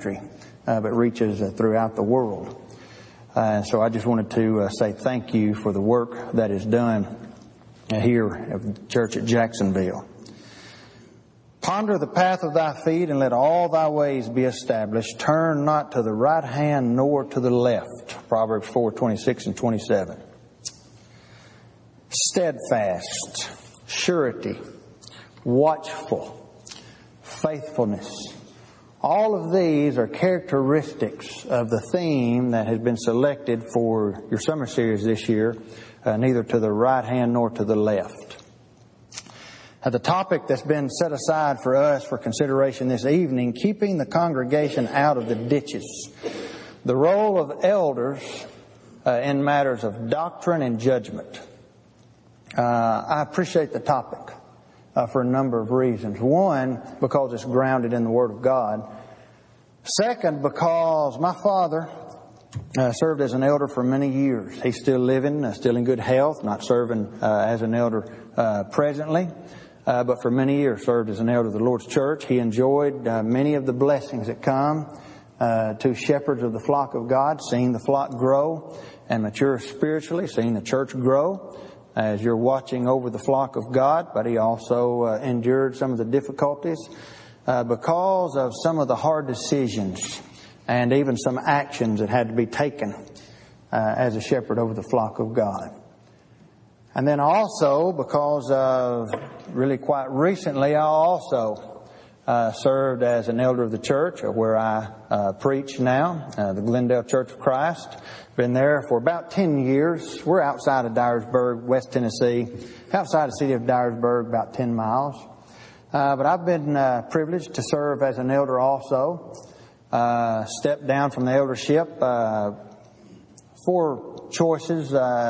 country, but reaches throughout the world. So I just wanted to say thank you for the work that is done here at the church at Jacksonville. Ponder the path of thy feet, and let all thy ways be established. Turn not to the right hand nor to the left. Proverbs 4:26 and 27. Steadfast, surety, watchful, faithfulness. All of these are characteristics of the theme that has been selected for your summer series this year, neither to the right hand nor to the left. The topic that's been set aside for us for consideration this evening, keeping the congregation out of the ditches. The role of elders in matters of doctrine and judgment. I appreciate the topic for a number of reasons. One, because it's grounded in the Word of God. Second, because my father served as an elder for many years. He's still living, still in good health, not serving as an elder presently. But for many years served as an elder of the Lord's church. He enjoyed many of the blessings that come to shepherds of the flock of God, seeing the flock grow and mature spiritually, seeing the church grow as you're watching over the flock of God. But he also endured some of the difficulties because of some of the hard decisions and even some actions that had to be taken as a shepherd over the flock of God. And then also, because of really quite recently, I also served as an elder of the church where I preach now, the Glendale Church of Christ. Been there for about 10 years. We're outside of Dyersburg, West Tennessee, outside the city of Dyersburg, about 10 miles. But I've been privileged to serve as an elder also. Stepped down from the eldership for choices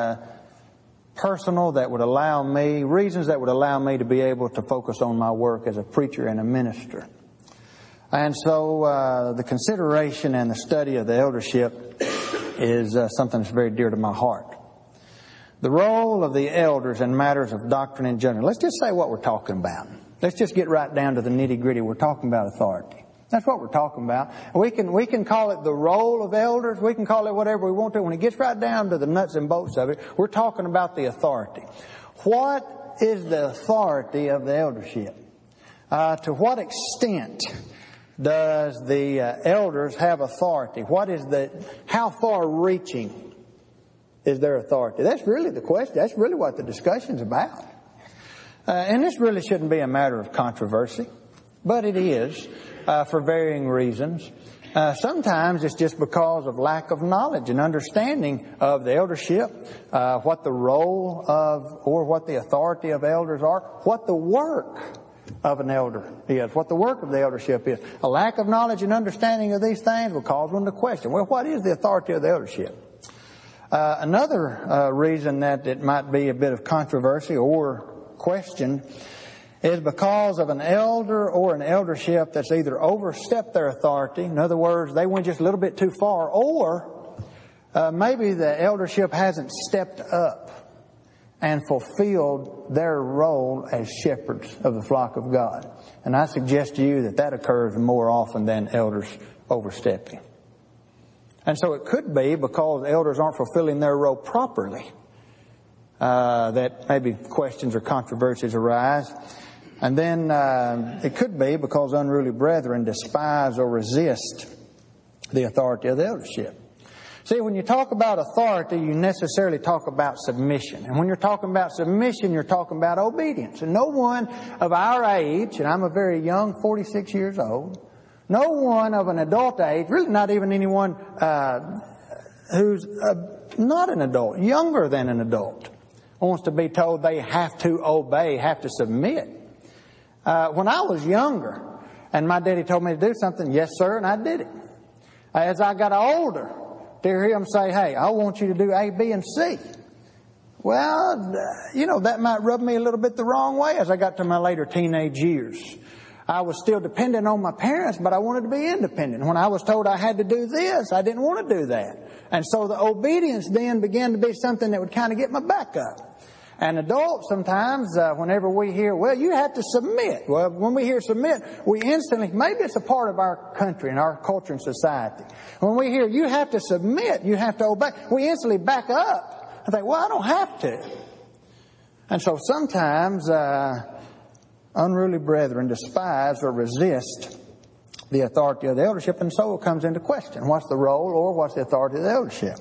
personal that would allow me, reasons that would allow me to be able to focus on my work as a preacher and a minister. And so the consideration and the study of the eldership is something that's very dear to my heart. The role of the elders in matters of doctrine and judgment. Let's just say what we're talking about. Let's just get right down to the nitty-gritty. We're talking about authority. That's what we're talking about. We can call it the role of elders. We can call it whatever we want to. When it gets right down to the nuts and bolts of it, we're talking about the authority. What is the authority of the eldership? To what extent does the elders have authority? How far reaching is their authority? That's really the question. That's really what the discussion's about. And this really shouldn't be a matter of controversy, but it is. For varying reasons. Sometimes it's just because of lack of knowledge and understanding of the eldership, what the role of or what the authority of elders are, what the work of an elder is, what the work of the eldership is. A lack of knowledge and understanding of these things will cause one to question, well, what is the authority of the eldership? Another reason that it might be a bit of controversy or question is because of an elder or an eldership that's either overstepped their authority, in other words, they went just a little bit too far, or maybe the eldership hasn't stepped up and fulfilled their role as shepherds of the flock of God. And I suggest to you that occurs more often than elders overstepping. And so it could be because elders aren't fulfilling their role properly that maybe questions or controversies arise. And then it could be because unruly brethren despise or resist the authority of the eldership. See, when you talk about authority, you necessarily talk about submission. And when you're talking about submission, you're talking about obedience. And no one of our age, and I'm a very young 46 years old, no one of an adult age, really not even anyone who's not an adult, younger than an adult, wants to be told they have to obey, have to submit. When I was younger and my daddy told me to do something, yes, sir, and I did it. As I got older, to hear him say, hey, I want you to do A, B, and C. Well, that might rub me a little bit the wrong way as I got to my later teenage years. I was still dependent on my parents, but I wanted to be independent. When I was told I had to do this, I didn't want to do that. And so the obedience then began to be something that would kind of get my back up. And adults sometimes, whenever we hear, well, you have to submit. Well, when we hear submit, we instantly, maybe it's a part of our country and our culture and society. When we hear you have to submit, you have to obey, we instantly back up and think, well, I don't have to. And so sometimes unruly brethren despise or resist the authority of the eldership, and so it comes into question. What's the role or what's the authority of the eldership?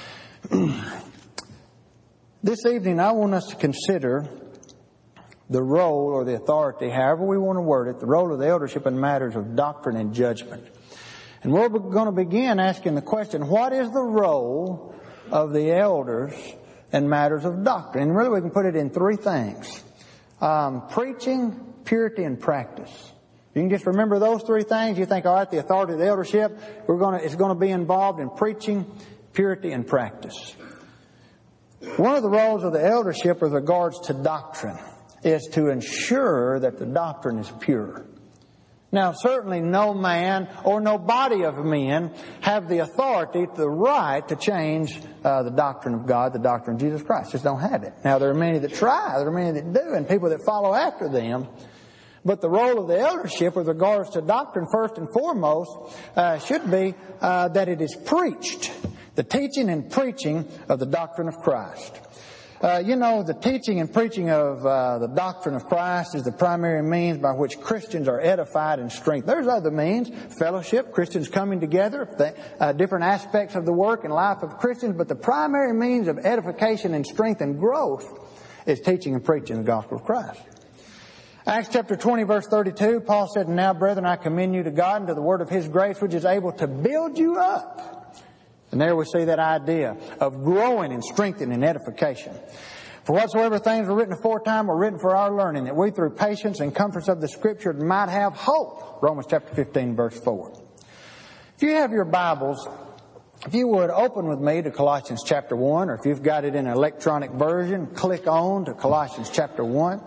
This evening I want us to consider the role or the authority, however we want to word it, the role of the eldership in matters of doctrine and judgment. And we're going to begin asking the question, what is the role of the elders in matters of doctrine? And really we can put it in three things. Preaching, purity, and practice. You can just remember those three things. You think, all right, the authority of the eldership, it's going to be involved in preaching, purity, and practice. One of the roles of the eldership with regards to doctrine is to ensure that the doctrine is pure. Now, certainly no man or no body of men have the authority, the right to change the doctrine of God, the doctrine of Jesus Christ. Just don't have it. Now, there are many that try, there are many that do, and people that follow after them. But the role of the eldership with regards to doctrine, first and foremost, should be that it is preached. The teaching and preaching of the doctrine of Christ. The teaching and preaching of the doctrine of Christ is the primary means by which Christians are edified and strengthened. There's other means, fellowship, Christians coming together, different aspects of the work and life of Christians, but the primary means of edification and strength and growth is teaching and preaching the gospel of Christ. Acts chapter 20, verse 32, Paul said, "And now, brethren, I commend you to God and to the word of His grace, which is able to build you up." And there we see that idea of growing and strengthening and edification. "For whatsoever things were written aforetime were written for our learning, that we through patience and comforts of the Scripture might have hope." Romans chapter 15, verse 4. If you have your Bibles, if you would open with me to Colossians chapter 1, or if you've got it in an electronic version, click on to Colossians chapter 1.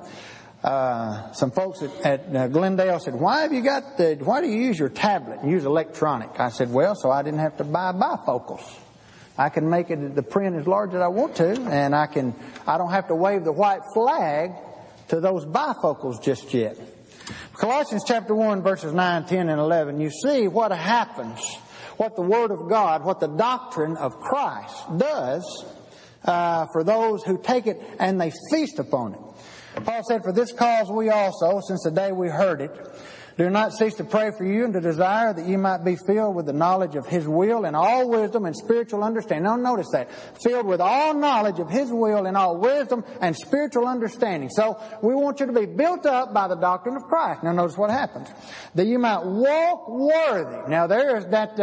Some folks at Glendale said, why do you use your tablet and use electronic? I said, well, so I didn't have to buy bifocals. I can make it the print as large as I want to, and I don't have to wave the white flag to those bifocals just yet. Colossians chapter 1, verses 9, 10, and 11, you see what happens, what the Word of God, what the doctrine of Christ does for those who take it and they feast upon it. Paul said, "For this cause we also, since the day we heard it, do not cease to pray for you and to desire that you might be filled with the knowledge of His will and all wisdom and spiritual understanding." Now notice that. Filled with all knowledge of His will and all wisdom and spiritual understanding. So we want you to be built up by the doctrine of Christ. Now notice what happens. That you might walk worthy. Now there is that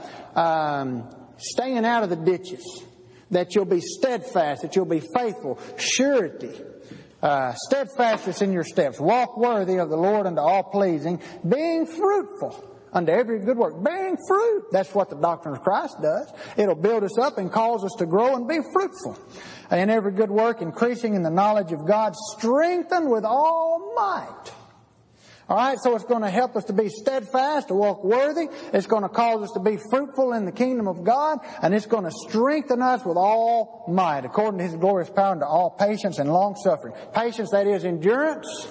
staying out of the ditches. That you'll be steadfast. That you'll be faithful. Surety. Steadfastness in your steps. Walk worthy of the Lord unto all pleasing, being fruitful unto every good work. Bearing fruit. That's what the doctrine of Christ does. It'll build us up and cause us to grow and be fruitful. In every good work, increasing in the knowledge of God, strengthened with all might. All right, so it's going to help us to be steadfast, to walk worthy. It's going to cause us to be fruitful in the kingdom of God, and it's going to strengthen us with all might, according to His glorious power, unto all patience and long-suffering. Patience, that is endurance.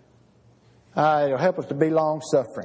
It'll help us to be long-suffering.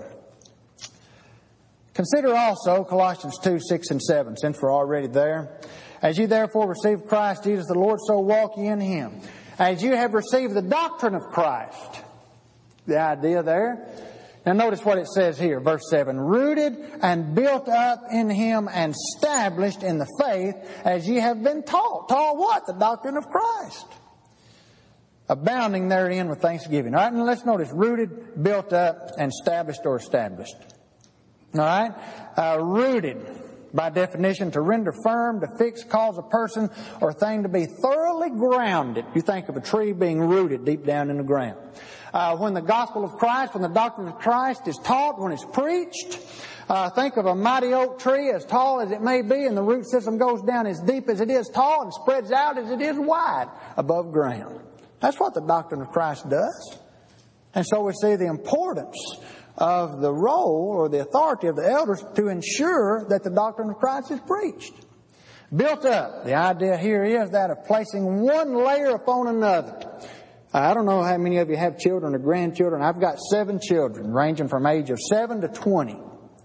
Consider also Colossians 2, 6, and 7, since we're already there. "As you therefore receive Christ Jesus the Lord, so walk ye in Him. As you have received the doctrine of Christ." The idea there. Now notice what it says here, verse 7. "Rooted and built up in Him and established in the faith as ye have been taught." Taught what? The doctrine of Christ. "Abounding therein with thanksgiving." All right, and let's notice rooted, built up, and established or established. All right, rooted. By definition, to render firm, to fix, cause a person or thing to be thoroughly grounded. You think of a tree being rooted deep down in the ground. When the gospel of Christ, when the doctrine of Christ is taught, when it's preached, think of a mighty oak tree as tall as it may be, and the root system goes down as deep as it is tall and spreads out as it is wide above ground. That's what the doctrine of Christ does. And so we see the importance of the role or the authority of the elders to ensure that the doctrine of Christ is preached. Built up. The idea here is that of placing one layer upon another. I don't know how many of you have children or grandchildren. I've got 7 children ranging from age of 7 to 20.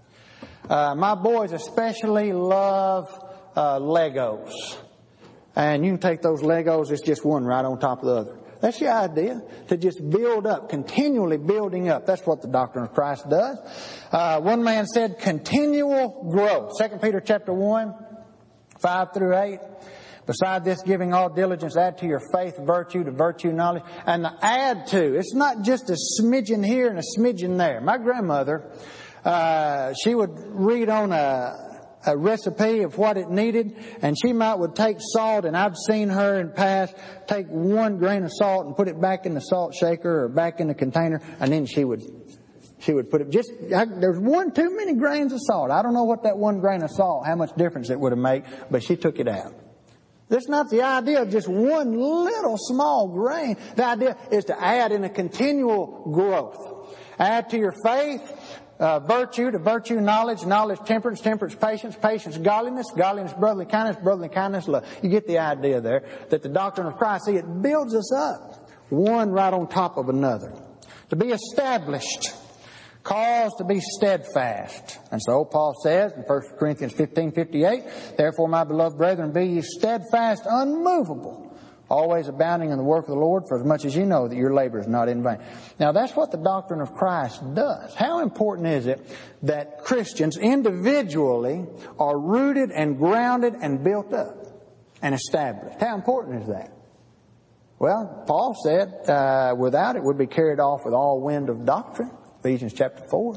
My boys especially love Legos. And you can take those Legos, it's just one right on top of the other. That's the idea, to just build up, continually building up. That's what the doctrine of Christ does. One man said continual growth. 2 Peter chapter 1, 5 through 8. Beside this, giving all diligence, add to your faith virtue, to virtue knowledge. And the add to, it's not just a smidgen here and a smidgen there. My grandmother, she would read on a recipe of what it needed, and she would take salt, and I've seen her in past take 1 grain of salt and put it back in the salt shaker or back in the container, and then she would put it there's 1 too many grains of salt. I don't know what that 1 grain of salt, how much difference it would have made, but she took it out. That's not the idea of just 1 little small grain. The idea is to add in a continual growth. Add to your faith, virtue, to virtue knowledge, knowledge temperance, temperance patience, patience godliness, godliness brotherly kindness love. You get the idea there that the doctrine of Christ, see, it builds us up, one right on top of another. To be established, cause to be steadfast. And so Paul says in 1 Corinthians 15:58, therefore, my beloved brethren, be ye steadfast, unmovable, always abounding in the work of the Lord, for as much as you know that your labor is not in vain. Now, that's what the doctrine of Christ does. How important is it that Christians individually are rooted and grounded and built up and established? How important is that? Well, Paul said, without it would be carried off with all wind of doctrine. Ephesians chapter 4.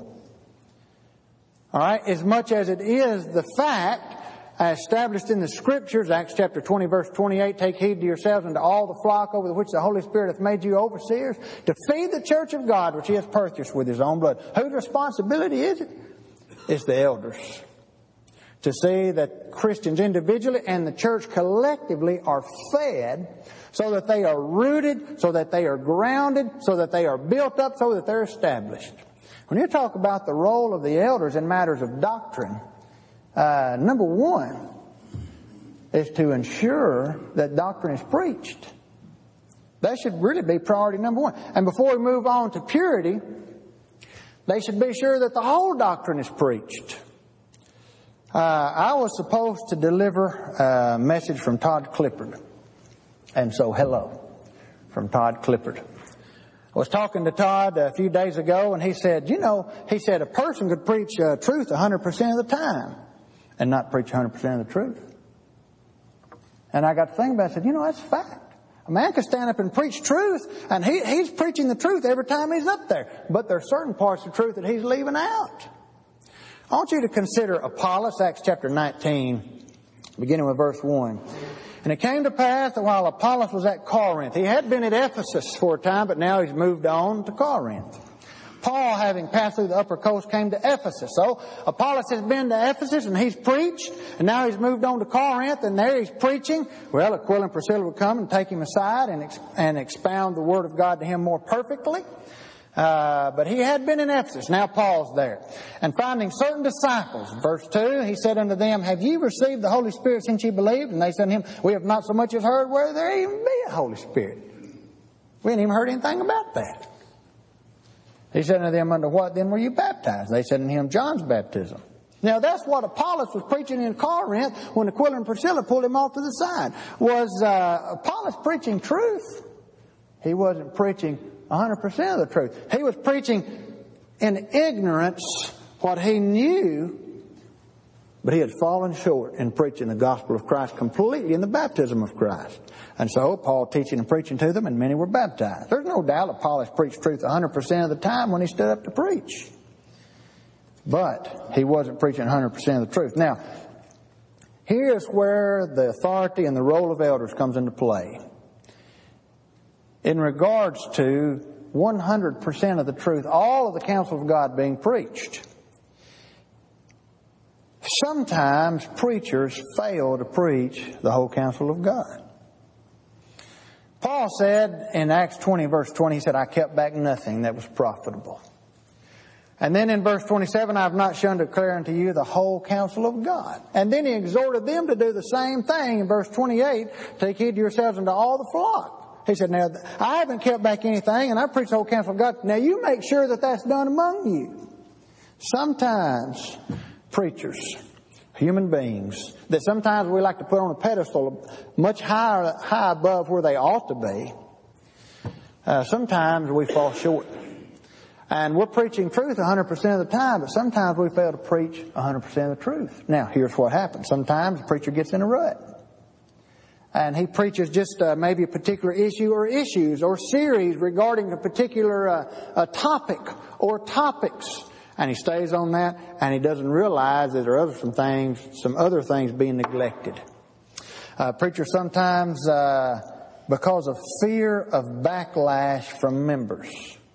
All right, as much as it is the fact established in the Scriptures, Acts chapter 20, verse 28, take heed to yourselves and to all the flock over which the Holy Spirit hath made you overseers, to feed the church of God which He hath purchased with His own blood. Whose responsibility is it? It's the elders. To see that Christians individually and the church collectively are fed so that they are rooted, so that they are grounded, so that they are built up, so that they're established. When you talk about the role of the elders in matters of doctrine, number one is to ensure that doctrine is preached. That should really be priority number one. And before we move on to purity, they should be sure that the whole doctrine is preached. I was supposed to deliver a message from Todd Clippard. And so, hello, from Todd Clippard. I was talking to Todd a few days ago, and he said, a person could preach truth 100% of the time and not preach 100% of the truth. And I got to thinking about it. I said, that's a fact. A man can stand up and preach truth, and he's preaching the truth every time he's up there. But there are certain parts of truth that he's leaving out. I want you to consider Apollos, Acts chapter 19, beginning with verse 1. And it came to pass that while Apollos was at Corinth, he had been at Ephesus for a time, but now he's moved on to Corinth. Paul, having passed through the upper coast, came to Ephesus. So Apollos has been to Ephesus and he's preached, and now he's moved on to Corinth, and there he's preaching. Well, Aquila and Priscilla would come and take him aside and expound the Word of God to him more perfectly. But he had been in Ephesus. Now Paul's there. And finding certain disciples, verse 2, he said unto them, have ye received the Holy Spirit since ye believed? And they said unto him, we have not so much as heard whether there even be a Holy Spirit. We hadn't even heard anything about that. He said unto them, unto what then were you baptized? They said unto him, John's baptism. Now that's what Apollos was preaching in Corinth when Aquila and Priscilla pulled him off to the side. Was Apollos preaching truth? He wasn't preaching 100% of the truth. He was preaching in ignorance what he knew, but he had fallen short in preaching the gospel of Christ completely in the baptism of Christ. And so Paul teaching and preaching to them, and many were baptized. There's no doubt Apollos preached truth 100% of the time when he stood up to preach. But he wasn't preaching 100% of the truth. Now, here's where the authority and the role of elders comes into play. In regards to 100% of the truth, all of the counsel of God being preached. Sometimes preachers fail to preach the whole counsel of God. Paul said in Acts 20 verse 20, he said, I kept back nothing that was profitable. And then in verse 27, I have not shunned to declare unto you the whole counsel of God. And then he exhorted them to do the same thing in verse 28, take heed to yourselves and to all the flock. He said, now, I haven't kept back anything, and I preach the whole counsel of God. Now you make sure that that's done among you. Sometimes preachers, human beings, that sometimes we like to put on a pedestal much high above where they ought to be, sometimes we fall short. And we're preaching truth 100% of the time, but sometimes we fail to preach 100% of the truth. Now, here's what happens. Sometimes the preacher gets in a rut. And he preaches just maybe a particular issue or issues or series regarding a particular topic or topics. And he stays on that, and he doesn't realize that there are some other things being neglected. Preachers sometimes, because of fear of backlash from members,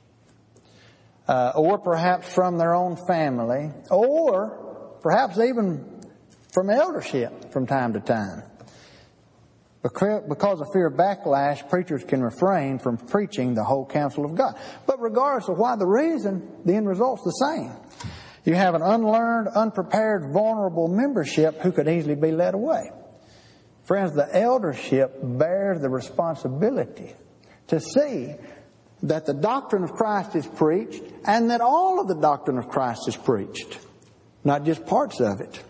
or perhaps from their own family, or perhaps even from eldership from time to time. Because of fear of backlash, preachers can refrain from preaching the whole counsel of God. But regardless of why the reason, the end result's the same. You have an unlearned, unprepared, vulnerable membership who could easily be led away. Friends, the eldership bears the responsibility to see that the doctrine of Christ is preached and that all of the doctrine of Christ is preached, not just parts of it.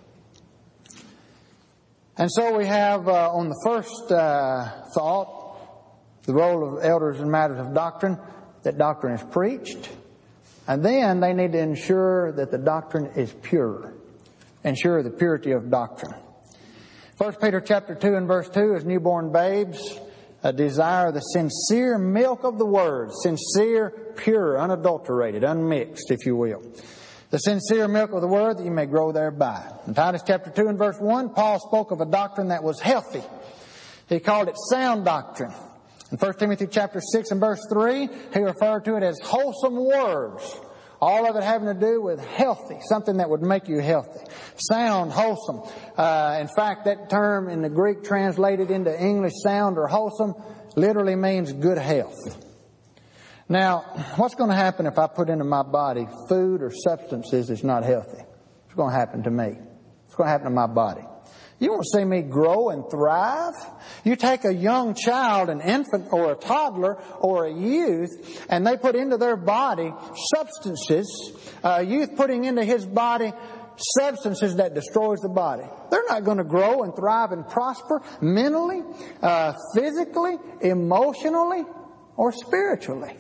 And so we have on the first thought, the role of elders in matters of doctrine, that doctrine is preached. And then they need to ensure that the doctrine is pure. Ensure the purity of doctrine. 1 Peter chapter 2 and verse 2, as newborn babes, desire the sincere milk of the Word. Sincere, pure, unadulterated, unmixed, if you will. The sincere milk of the Word, that you may grow thereby. In Titus chapter 2 and verse 1, Paul spoke of a doctrine that was healthy. He called it sound doctrine. In 1 Timothy chapter 6 and verse 3, he referred to it as wholesome words. All of it having to do with healthy, something that would make you healthy. Sound, wholesome. In fact, that term in the Greek translated into English, sound or wholesome, literally means good health. Now, what's going to happen if I put into my body food or substances that's not healthy? What's going to happen to me? What's going to happen to my body? You won't see me grow and thrive. You take a young child, an infant or a toddler or a youth, and they put into their body substances, a youth putting into his body substances that destroys the body. They're not going to grow and thrive and prosper mentally, physically, emotionally, or spiritually.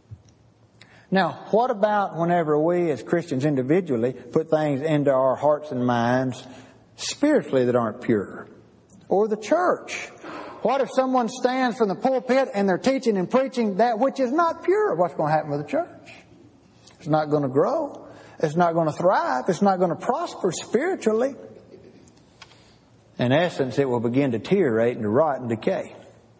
Now, what about whenever we as Christians individually put things into our hearts and minds spiritually that aren't pure? Or the church? What if someone stands from the pulpit and they're teaching and preaching that which is not pure? What's going to happen with the church? It's not going to grow. It's not going to thrive. It's not going to prosper spiritually. In essence, it will begin to deteriorate and to rot and decay.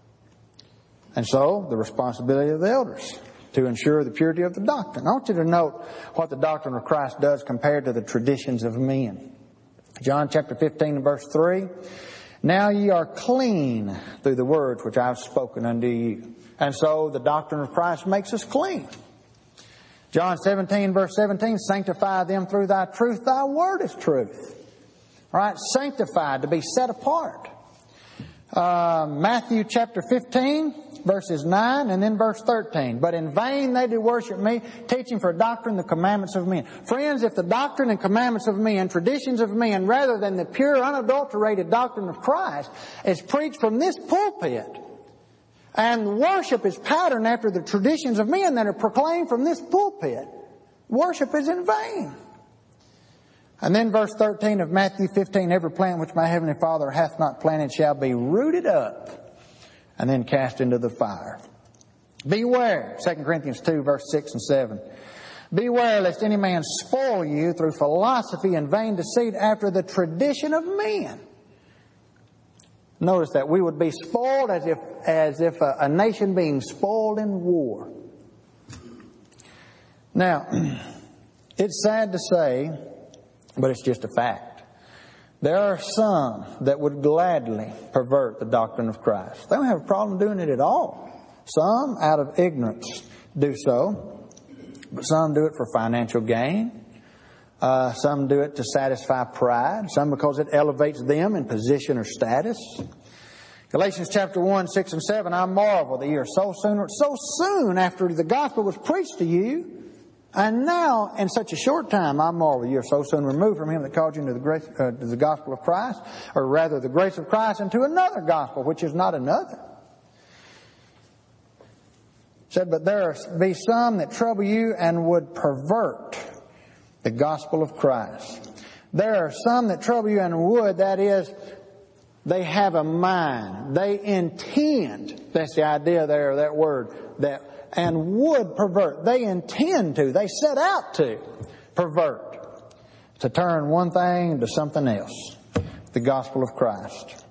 And so, the responsibility of the elders to ensure the purity of the doctrine. I want you to note what the doctrine of Christ does compared to the traditions of men. John chapter 15 and verse 3. Now ye are clean through the words which I have spoken unto you. And so the doctrine of Christ makes us clean. John 17 verse 17. Sanctify them through thy truth. Thy word is truth. All right, sanctified, to be set apart. Matthew chapter 15, verses 9 and then verse 13. But in vain they do worship me, teaching for doctrine the commandments of men. Friends, if the doctrine and commandments of men, traditions of men, rather than the pure, unadulterated doctrine of Christ, is preached from this pulpit, and worship is patterned after the traditions of men that are proclaimed from this pulpit, worship is in vain. And then verse 13 of Matthew 15, every plant which my heavenly Father hath not planted shall be rooted up and then cast into the fire. Beware, 2 Corinthians 2 verse 6 and 7. Beware lest any man spoil you through philosophy and vain deceit after the tradition of men. Notice that we would be spoiled as if a nation being spoiled in war. Now, it's sad to say, but it's just a fact. There are some that would gladly pervert the doctrine of Christ. They don't have a problem doing it at all. Some, out of ignorance, do so. But some do it for financial gain. Some do it to satisfy pride. Some because it elevates them in position or status. Galatians chapter 1, 6 and 7, I marvel that you are so soon after the gospel was preached to you, and now in such a short time I marvel you are so soon removed from him that called you into the gospel of Christ, or rather the grace of Christ, into another gospel, which is not another. It said, but there be some that trouble you and would pervert the gospel of Christ. There are some that trouble you and would, that is, they have a mind. They intend. That's the idea there, that word. And would pervert. They intend to. They set out to pervert. To turn one thing into something else. The gospel of Christ.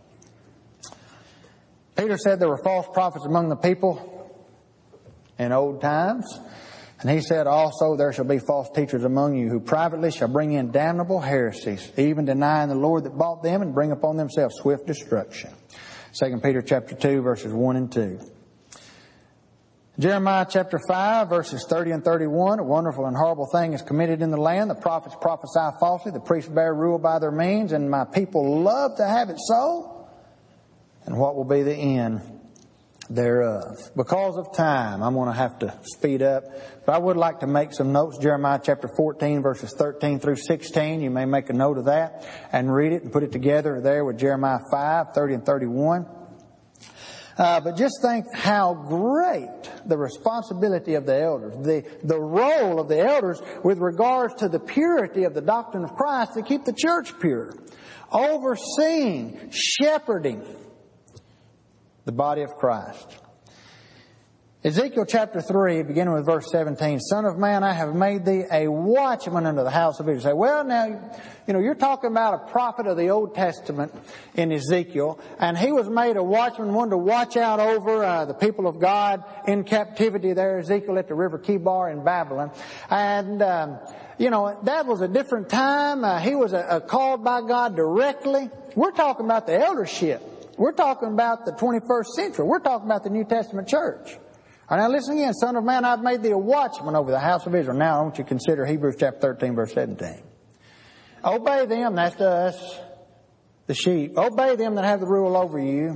Peter said there were false prophets among the people in old times. And he said, also there shall be false teachers among you who privately shall bring in damnable heresies, even denying the Lord that bought them, and bring upon themselves swift destruction. 2 Peter chapter 2, verses 1 and 2. Jeremiah chapter 5, verses 30 and 31. A wonderful and horrible thing is committed in the land. The prophets prophesy falsely. The priests bear rule by their means. And my people love to have it so. And what will be the end thereof? Because of time, I'm going to have to speed up. But I would like to make some notes. Jeremiah chapter 14, verses 13 through 16. You may make a note of that and read it and put it together there with Jeremiah 5, 30 and 31. But just think how great the responsibility of the elders, the role of the elders with regards to the purity of the doctrine of Christ to keep the church pure. Overseeing, shepherding the body of Christ. Ezekiel chapter 3, beginning with verse 17. Son of man, I have made thee a watchman unto the house of Israel. You say, well, now, you're talking about a prophet of the Old Testament in Ezekiel, and he was made a watchman, one to watch out over the people of God in captivity there, Ezekiel at the river Kibar in Babylon. And, that was a different time. He was called by God directly. We're talking about the eldership. We're talking about the 21st century. We're talking about the New Testament church. All right, now listen again. Son of man, I've made thee a watchman over the house of Israel. Now I want you to consider Hebrews chapter 13, verse 17. Obey them, that's to us, the sheep. Obey them that have the rule over you.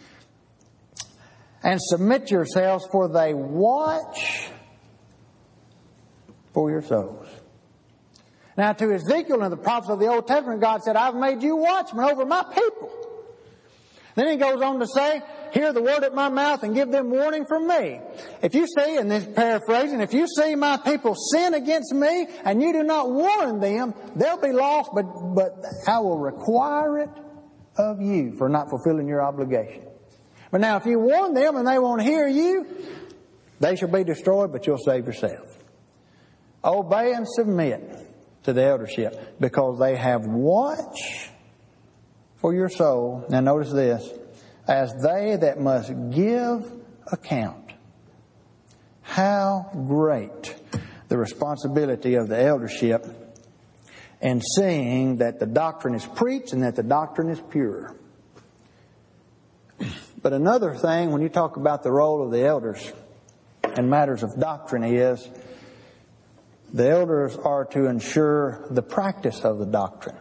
And submit yourselves, for they watch for your souls. Now to Ezekiel and the prophets of the Old Testament, God said, I've made you watchmen over my people. Then he goes on to say, hear the word at my mouth and give them warning from me. If you see, and this paraphrasing, if you see my people sin against me and you do not warn them, they'll be lost, but I will require it of you for not fulfilling your obligation. But now if you warn them and they won't hear you, they shall be destroyed, but you'll save yourself. Obey and submit to the eldership, because they have watch for your soul. Now notice this. As they that must give account. How great the responsibility of the eldership in seeing that the doctrine is preached and that the doctrine is pure. But another thing, when you talk about the role of the elders in matters of doctrine, is the elders are to ensure the practice of the doctrine.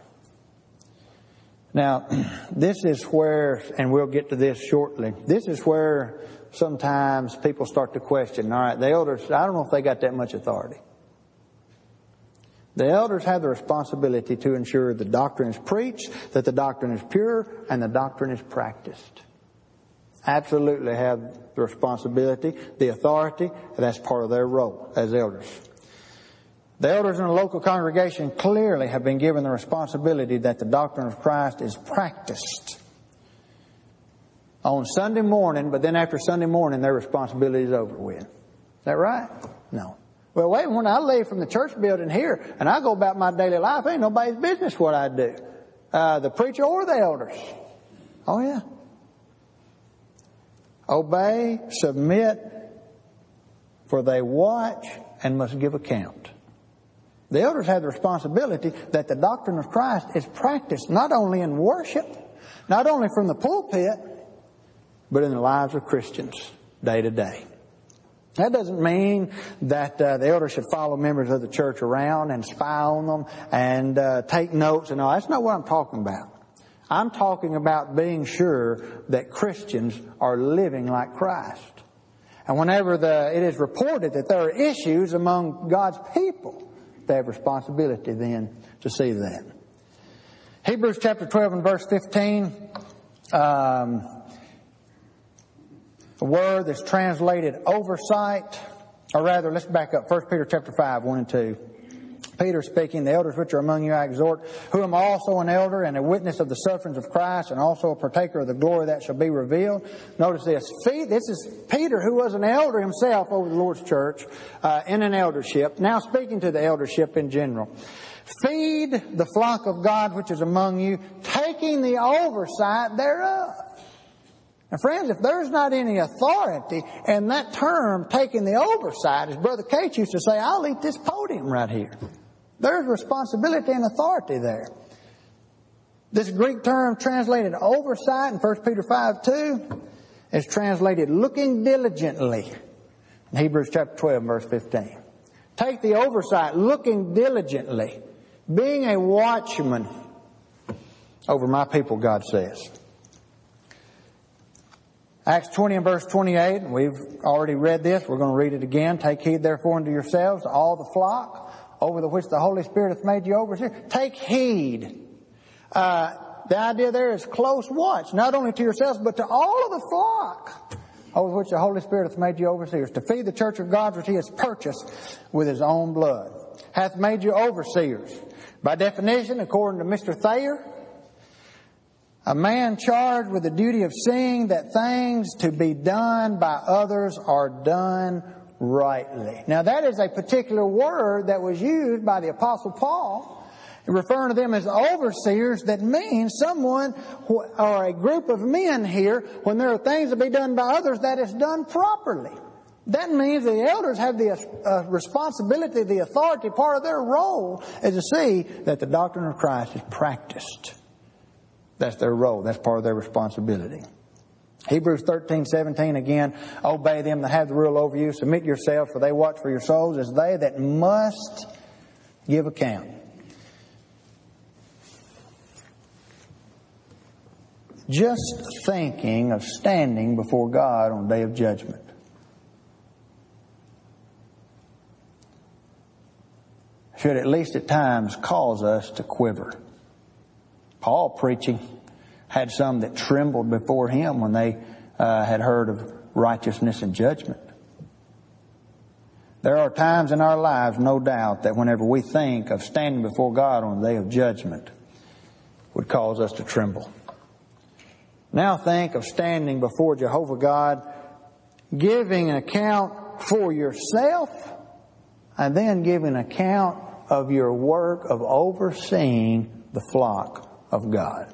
Now, this is where, and we'll get to this shortly, this is where sometimes people start to question, all right, the elders, I don't know if they got that much authority. The elders have the responsibility to ensure the doctrine is preached, that the doctrine is pure, and the doctrine is practiced. Absolutely have the responsibility, the authority, and that's part of their role as elders. The elders in a local congregation clearly have been given the responsibility that the doctrine of Christ is practiced on Sunday morning, but then after Sunday morning, their responsibility is over with. Is that right? No. Well, wait, when I leave from the church building here and I go about my daily life, ain't nobody's business what I do. The preacher or the elders. Oh, yeah. Obey, submit, for they watch and must give account. The elders have the responsibility that the doctrine of Christ is practiced not only in worship, not only from the pulpit, but in the lives of Christians day to day. That doesn't mean that the elders should follow members of the church around and spy on them and take notes and all. That's not what I'm talking about. I'm talking about being sure that Christians are living like Christ. And whenever it is reported that there are issues among God's people, they have responsibility then to see that. Hebrews chapter 12 and verse 15, the word that's translated oversight, or rather, let's back up. 1 Peter chapter 5, 1 and 2. Peter speaking, the elders which are among you I exhort, who am also an elder and a witness of the sufferings of Christ, and also a partaker of the glory that shall be revealed. Notice this. This is Peter, who was an elder himself over the Lord's church, in an eldership, now speaking to the eldership in general. Feed the flock of God which is among you, taking the oversight thereof. Now friends, if there's not any authority, and that term, taking the oversight, as Brother Kate used to say, I'll eat this podium right here. There's responsibility and authority there. This Greek term translated oversight in 1 Peter 5:2 is translated looking diligently in Hebrews chapter 12 verse 15. Take the oversight, looking diligently, being a watchman over my people, God says. Acts 20 and verse 28, we've already read this. We're going to read it again. Take heed therefore unto yourselves, all the flock, over the which the Holy Spirit hath made you overseers. Take heed. The idea there is close watch, not only to yourselves, but to all of the flock, over which the Holy Spirit hath made you overseers, to feed the church of God which He has purchased with His own blood. Hath made you overseers. By definition, according to Mr. Thayer, a man charged with the duty of seeing that things to be done by others are done rightly. Now that is a particular word that was used by the Apostle Paul, referring to them as overseers. That means someone or a group of men here, when there are things to be done by others, that is done properly. That means the elders have the responsibility, the authority. Part of their role is to see that the doctrine of Christ is practiced. That's their role. That's part of their responsibility. Hebrews 13:17 again, obey them that have the rule over you. Submit yourselves, for they watch for your souls as they that must give account. Just thinking of standing before God on the day of judgment should at least at times cause us to quiver. Paul preaching had some that trembled before him when they had heard of righteousness and judgment. There are times in our lives, no doubt, that whenever we think of standing before God on the day of judgment, would cause us to tremble. Now think of standing before Jehovah God, giving an account for yourself, and then giving an account of your work of overseeing the flock of God.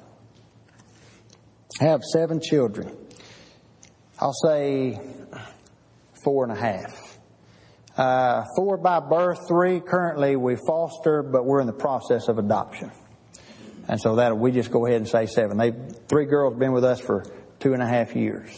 I have 7 children. I'll say 4.5. 4 by birth, 3 currently we foster, but we're in the process of adoption. And so that we just go ahead and say 7. 3 girls have been with us for 2.5 years.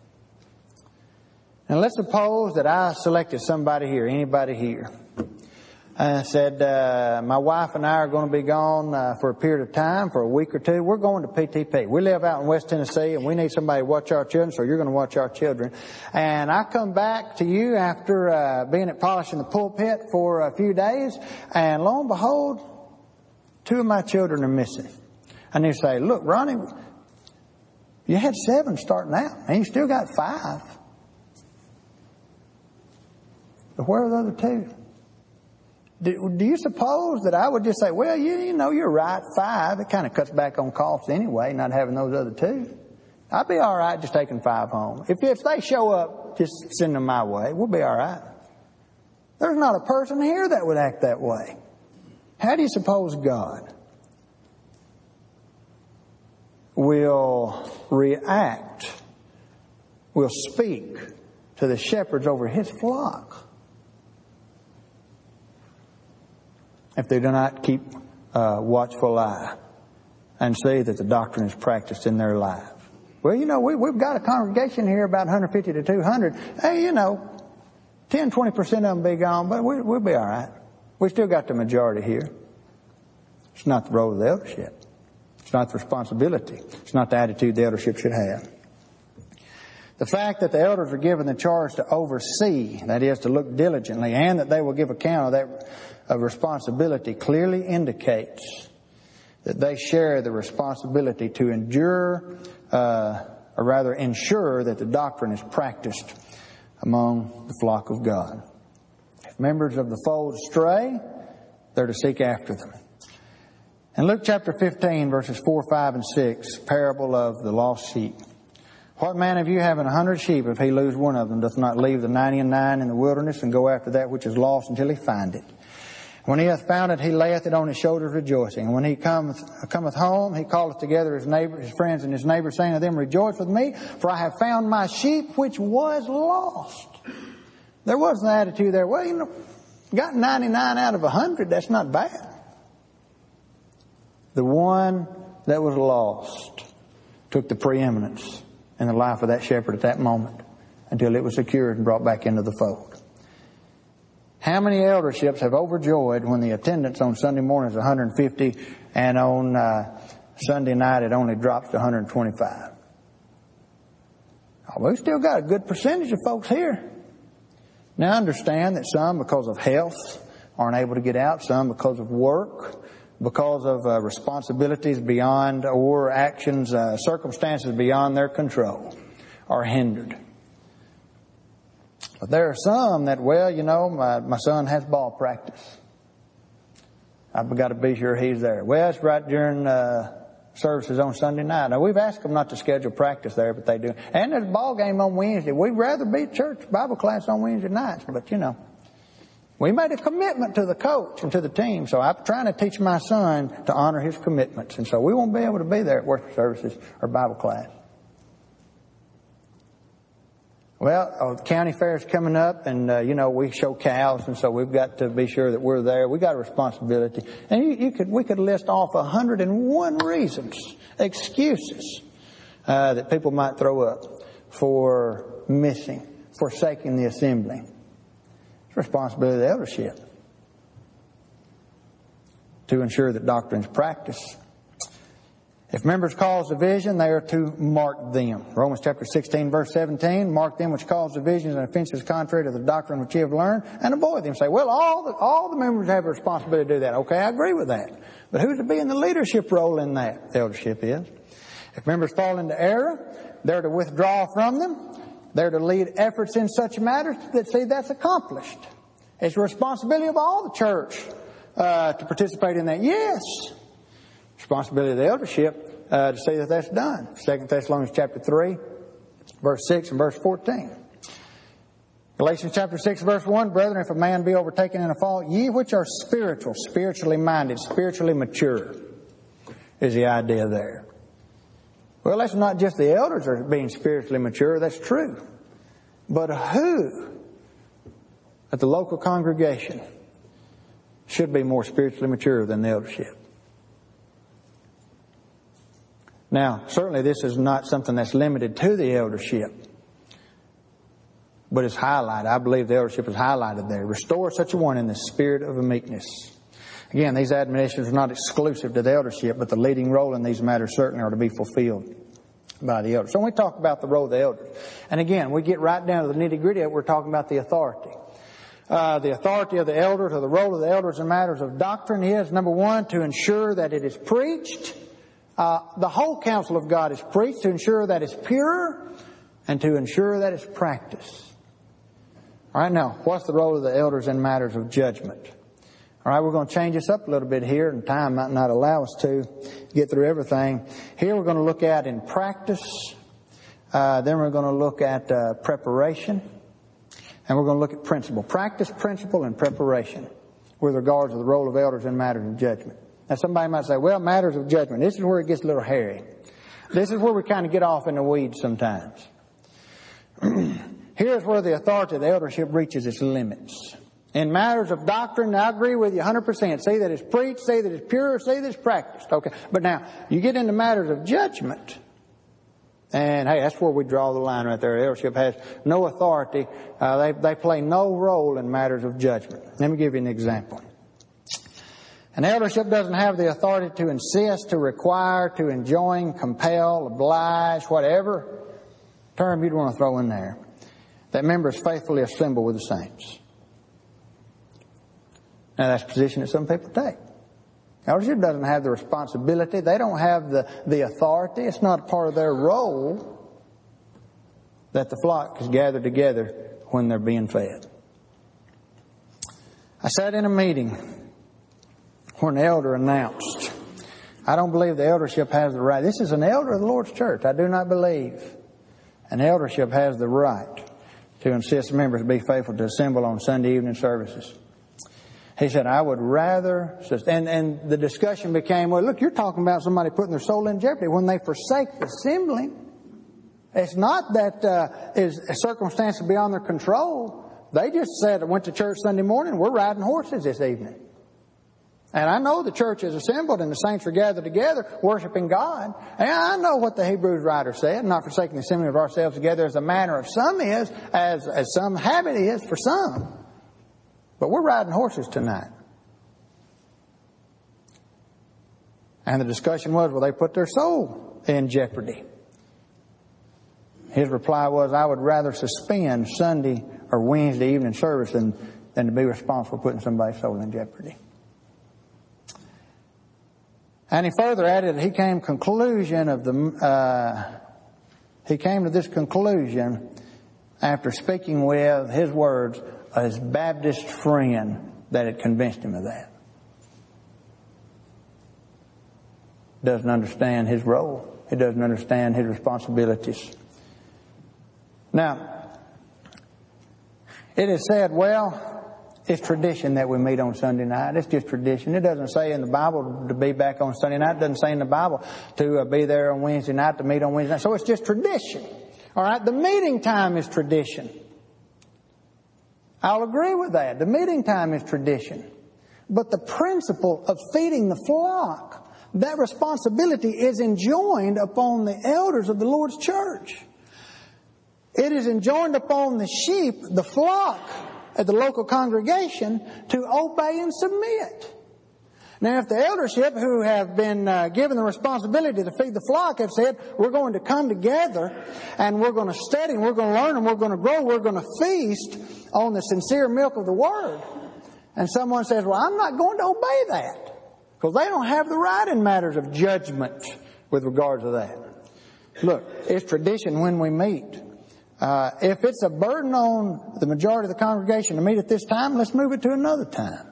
And let's suppose that I selected somebody here, anybody here, and said, my wife and I are going to be gone for a period of time, for a week or 2. We're going to PTP. We live out in West Tennessee, and we need somebody to watch our children, so you're going to watch our children. And I come back to you after being at Polishing the Pulpit for a few days, and lo and behold, 2 of my children are missing. And you say, look, Ronnie, you had 7 starting out, and you still got 5. But where are the other 2? Do you suppose that I would just say, well, you know, you're right, 5. It kind of cuts back on costs anyway, not having those other 2. I'd be all right just taking 5 home. If they show up, just send them my way. We'll be all right. There's not a person here that would act that way. How do you suppose God will react, will speak to the shepherds over His flock if they do not keep a watchful eye and see that the doctrine is practiced in their lives? Well, you know, we've got a congregation here about 150 to 200. Hey, you know, 10, 20% of them be gone, but we'll be all right. We still got the majority here. It's not the role of the eldership. It's not the responsibility. It's not the attitude the eldership should have. The fact that the elders are given the charge to oversee, that is, to look diligently, and that they will give account of that responsibility clearly indicates that they share the responsibility to ensure that the doctrine is practiced among the flock of God. If members of the fold stray, they're to seek after them. In Luke chapter 15, verses 4, 5, and 6, parable of the lost sheep. What man of you having 100 sheep, if he lose one of them, doth not leave the 99 in the wilderness and go after that which is lost until he find it? When he hath found it, he layeth it on his shoulders rejoicing. And when he cometh home, he calleth together his friends and his neighbors, saying to them, Rejoice with me, for I have found my sheep which was lost. There wasn't an attitude there, well, got 99 out of 100, that's not bad. The one that was lost took the preeminence in the life of that shepherd at that moment until it was secured and brought back into the fold. How many elderships have overjoyed when the attendance on Sunday morning is 150 and on Sunday night it only drops to 125? Oh, we've still got a good percentage of folks here. Now understand that some, because of health, aren't able to get out. Some because of work, because of responsibilities beyond or actions, circumstances beyond their control, are hindered. But there are some that, my son has ball practice. I've got to be sure he's there. Well, it's right during services on Sunday night. Now, we've asked them not to schedule practice there, but they do. And there's a ball game on Wednesday. We'd rather be at church Bible class on Wednesday nights, but we made a commitment to the coach and to the team, so I'm trying to teach my son to honor his commitments, and so we won't be able to be there at worship services or Bible class. Well, the county fair is coming up, and we show cows, and so we've got to be sure that we're there. We got a responsibility, and we could list off 101 reasons, excuses that people might throw up for forsaking the assembly. It's the responsibility of the eldership to ensure that doctrine is practiced. If members cause division, they are to mark them. Romans chapter 16, verse 17, mark them which cause divisions and offenses contrary to the doctrine which ye have learned, and avoid them. Say, well, all the members have a responsibility to do that. Okay, I agree with that. But who's to be in the leadership role in that? The eldership is. If members fall into error, they're to withdraw from them. They're to lead efforts in such matters that that's accomplished. It's the responsibility of all the church to participate in that. Yes. Responsibility of the eldership to see that that's done. 2 Thessalonians chapter 3, verse 6 and verse 14. Galatians chapter 6, verse 1, Brethren, if a man be overtaken in a fault, ye which are spiritual, spiritually minded, spiritually mature, is the idea there. Well, that's not just the elders are being spiritually mature, that's true. But who at the local congregation should be more spiritually mature than the eldership? Now, certainly this is not something that's limited to the eldership, but it's highlighted. I believe the eldership is highlighted there. Restore such a one in the spirit of meekness. Again, these admonitions are not exclusive to the eldership, but the leading role in these matters certainly are to be fulfilled by the elders. So when we talk about the role of the elders, and again, we get right down to the nitty-gritty, we're talking about the authority. The authority of the elders, or the role of the elders in matters of doctrine is, number one, to ensure that it is preached. The whole counsel of God is preached, to ensure that it's pure and to ensure that it's practiced. All right, now, what's the role of the elders in matters of judgment? All right, we're going to change this up a little bit here, and time might not allow us to get through everything. Here we're going to look at in practice, then we're going to look at preparation, and we're going to look at principle. Practice, principle, and preparation with regards to the role of elders in matters of judgment. Now somebody might say, well, matters of judgment, this is where it gets a little hairy. This is where we kind of get off in the weeds sometimes. Here's where the authority of the eldership reaches its limits. In matters of doctrine, I agree with you 100%. Say that it's preached, say that it's pure, say that it's practiced. Okay. But now, you get into matters of judgment, And hey, that's where we draw the line right there. The eldership has no authority. They play no role in matters of judgment. Let me give you an example. An eldership doesn't have the authority to insist, to require, to enjoin, compel, oblige, whatever term you'd want to throw in there, that members faithfully assemble with the saints. Now that's a position that some people take. Eldership doesn't have the responsibility. They don't have the authority. It's not part of their role that the flock is gathered together when they're being fed. I sat in a meeting when the elder announced, I don't believe the eldership has the right. This is an elder of the Lord's church. I do not believe an eldership has the right to insist members be faithful to assemble on Sunday evening services. He said, I would rather, and the discussion became, well, look, you're talking about somebody putting their soul in jeopardy when they forsake assembling. It's not that is a circumstance beyond their control. They just said, I went to church Sunday morning, we're riding horses this evening. And I know the church is assembled and the saints are gathered together worshiping God. And I know what the Hebrews writer said, not forsaking the assembling of ourselves together as a manner of some is, as some habit is for some. But we're riding horses tonight. And the discussion was, will they put their soul in jeopardy? His reply was, I would rather suspend Sunday or Wednesday evening service than to be responsible for putting somebody's soul in jeopardy. And he further added that he came to this conclusion after speaking with, his words, his Baptist friend that had convinced him of that. Doesn't understand his role. He doesn't understand his responsibilities. Now, it is said, well, it's tradition that we meet on Sunday night. It's just tradition. It doesn't say in the Bible to be back on Sunday night. It doesn't say in the Bible to be there on Wednesday night, to meet on Wednesday night. So it's just tradition. All right? The meeting time is tradition. I'll agree with that. The meeting time is tradition. But the principle of feeding the flock, that responsibility is enjoined upon the elders of the Lord's church. It is enjoined upon the sheep, the flock at the local congregation, to obey and submit. Now, if the eldership who have been given the responsibility to feed the flock have said, we're going to come together and we're going to study and we're going to learn and we're going to grow, we're going to feast on the sincere milk of the Word. And someone says, well, I'm not going to obey that, because they don't have the right in matters of judgment with regard to that. Look, it's tradition when we meet. If it's a burden on the majority of the congregation to meet at this time, let's move it to another time.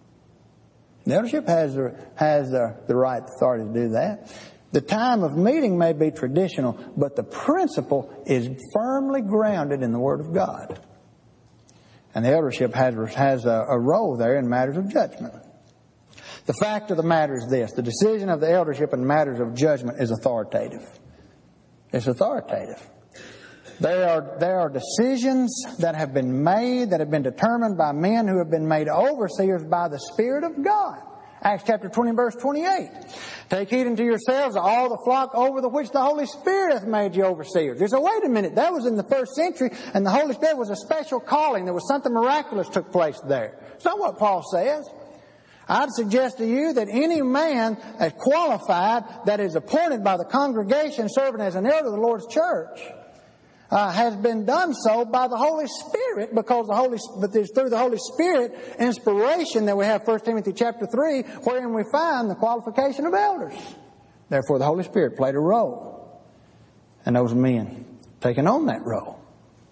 The eldership has the right authority to do that. The time of meeting may be traditional, but the principle is firmly grounded in the Word of God. And the eldership has a role there in matters of judgment. The fact of the matter is this: the decision of the eldership in matters of judgment is authoritative. It's authoritative. There are decisions that have been made, that have been determined by men who have been made overseers by the Spirit of God. Acts chapter 20, verse 28. Take heed unto yourselves, all the flock over the which the Holy Spirit hath made you overseers. You say, wait a minute, that was in the first century, and the Holy Spirit was a special calling. There was something miraculous took place there. It's not what Paul says. I'd suggest to you that any man as qualified, that is appointed by the congregation serving as an elder of the Lord's church, has been done so by the Holy Spirit, because but it's through the Holy Spirit inspiration that we have 1 Timothy chapter 3, wherein we find the qualification of elders. Therefore, the Holy Spirit played a role, and those men taking on that role.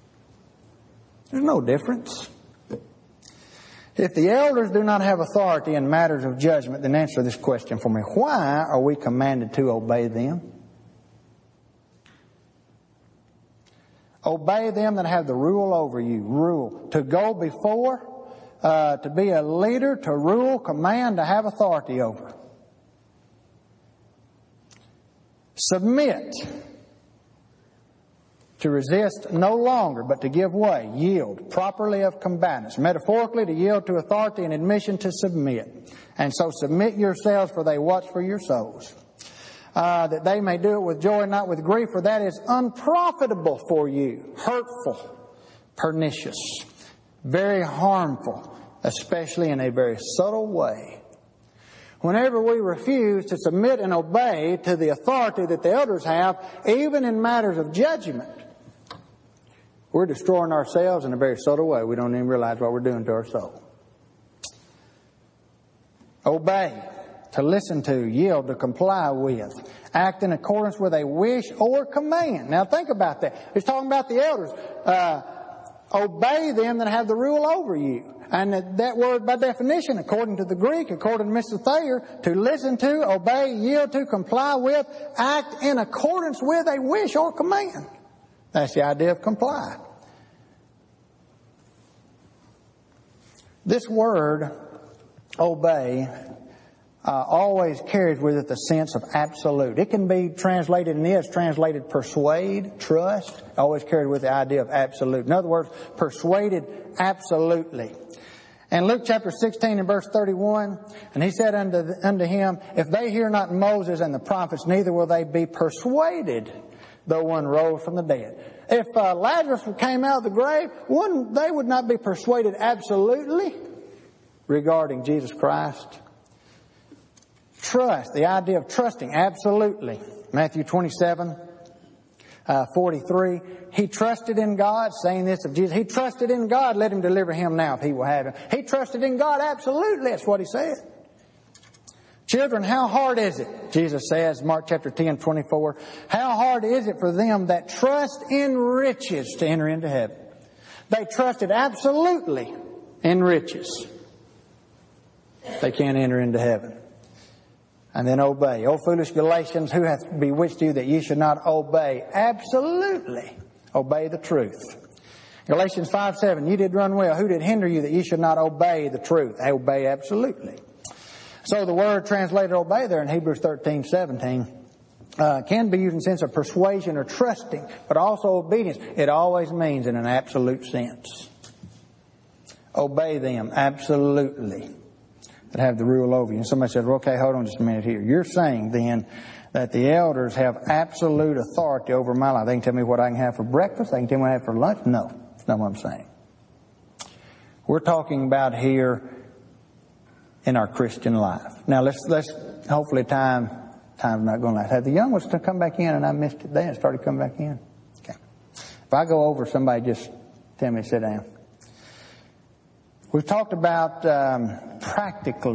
There's no difference. If the elders do not have authority in matters of judgment, then answer this question for me: why are we commanded to obey them? Obey them that have the rule over you. Rule. To go before, to be a leader, to rule, command, to have authority over. Submit. To resist no longer, but to give way. Yield. Properly of combatants. Metaphorically, to yield to authority, and admission to submit. And so submit yourselves, for they watch for your souls. that they may do it with joy, not with grief, for that is unprofitable for you, hurtful, pernicious, very harmful, especially in a very subtle way. Whenever we refuse to submit and obey to the authority that the elders have, even in matters of judgment, we're destroying ourselves in a very subtle way. We don't even realize what we're doing to our soul. Obey, to listen to, yield, to comply with, act in accordance with a wish or command. Now think about that. He's talking about the elders. Obey them that have the rule over you. And that word by definition, according to the Greek, according to Mr. Thayer, to listen to, obey, yield to, comply with, act in accordance with a wish or command. That's the idea of comply. This word, obey, always carries with it the sense of absolute. It can be translated, and is translated persuade, trust, always carried with the idea of absolute. In other words, persuaded absolutely. And Luke chapter 16 and verse 31, and he said unto him, if they hear not Moses and the prophets, neither will they be persuaded, though one rose from the dead. If Lazarus came out of the grave, they would not be persuaded absolutely regarding Jesus Christ. Trust, the idea of trusting, absolutely. Matthew 27:43. He trusted in God, saying this of Jesus. He trusted in God, let him deliver him now if he will have him. He trusted in God, absolutely, that's what he said. Children, how hard is it, Jesus says, Mark chapter 10:24, how hard is it for them that trust in riches to enter into heaven? They trusted absolutely in riches. They can't enter into heaven. And then obey. O foolish Galatians, who hath bewitched you that ye should not obey? Absolutely obey the truth. Galatians 5:7, ye did run well. Who did hinder you that ye should not obey the truth? Obey absolutely. So the word translated obey there in Hebrews 13:17 can be used in the sense of persuasion or trusting, but also obedience. It always means in an absolute sense. Obey them absolutely that have the rule over you. And somebody says, well, okay, hold on just a minute here. You're saying then that the elders have absolute authority over my life. They can tell me what I can have for breakfast. They can tell me what I have for lunch. No, that's not what I'm saying. We're talking about here in our Christian life. Now let's hopefully time's not going to last. Have the young ones to come back in and I missed it then and started coming back in? Okay. If I go over, somebody just tell me to sit down. We've talked about practical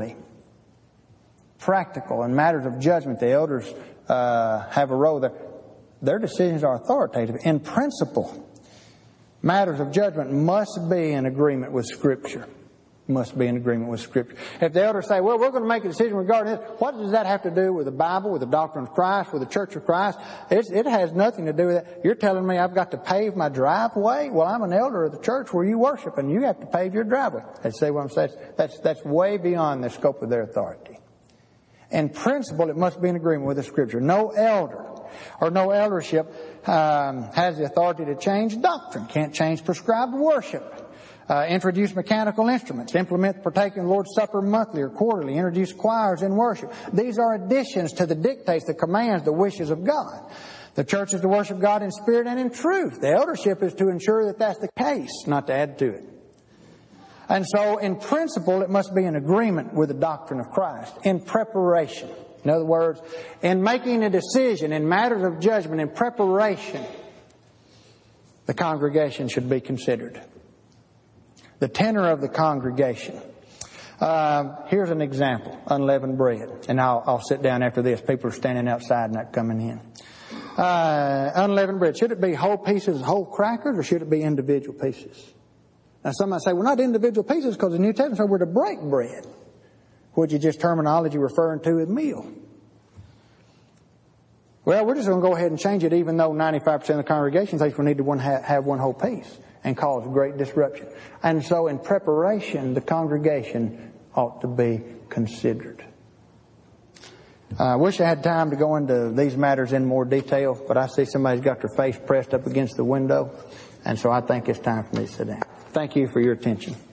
in matters of judgment. The elders have a role there. Their decisions are authoritative. In principle, matters of judgment must be in agreement with Scripture. Must be in agreement with Scripture. If the elders say, well, we're going to make a decision regarding this, what does that have to do with the Bible, with the doctrine of Christ, with the Church of Christ? It has nothing to do with that. You're telling me I've got to pave my driveway? Well, I'm an elder of the church where you worship, and you have to pave your driveway. See what I'm saying? That's way beyond the scope of their authority. In principle, it must be in agreement with the Scripture. No elder or no eldership has the authority to change doctrine, can't change prescribed worship. Introduce mechanical instruments, implement partaking of the Lord's Supper monthly or quarterly, introduce choirs in worship. These are additions to the dictates, the commands, the wishes of God. The church is to worship God in spirit and in truth. The eldership is to ensure that that's the case, not to add to it. And so, in principle, it must be in agreement with the doctrine of Christ. In preparation, in other words, in making a decision in matters of judgment, in preparation, the congregation should be considered. The tenor of the congregation. Here's an example. Unleavened bread. And I'll sit down after this. People are standing outside not coming in. Unleavened bread. Should it be whole pieces, whole crackers, or should it be individual pieces? Now somebody say, well, not individual pieces because the New Testament says we're to break bread, which is just terminology referring to a meal. Well, we're just going to go ahead and change it even though 95% of the congregation thinks we need to have one whole piece and cause great disruption. And so in preparation, the congregation ought to be considered. I wish I had time to go into these matters in more detail, but I see somebody's got their face pressed up against the window, and so I think it's time for me to sit down. Thank you for your attention.